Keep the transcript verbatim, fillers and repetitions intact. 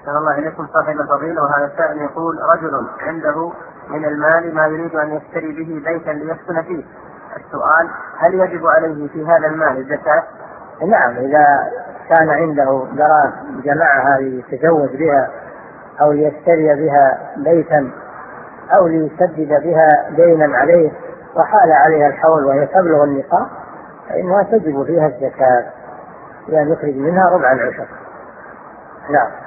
أحسن الله إليكم صاحب الفضيلة. وهذا السائل يقول: رجل عنده من المال ما يريد أن يشتري به بيتا ليسكن فيه. السؤال: هل يجب عليه في هذا المال الزكاة؟ نعم، إذا كان عنده دراهم جمعها ليتزوج بها أو ليشتري بها بيتا أو ليسدد بها دينا عليه وحال عليها الحول وهي تبلغ النصاب فإنها تجب فيها الزكاة، يعني يخرج منها ربع العشر. نعم.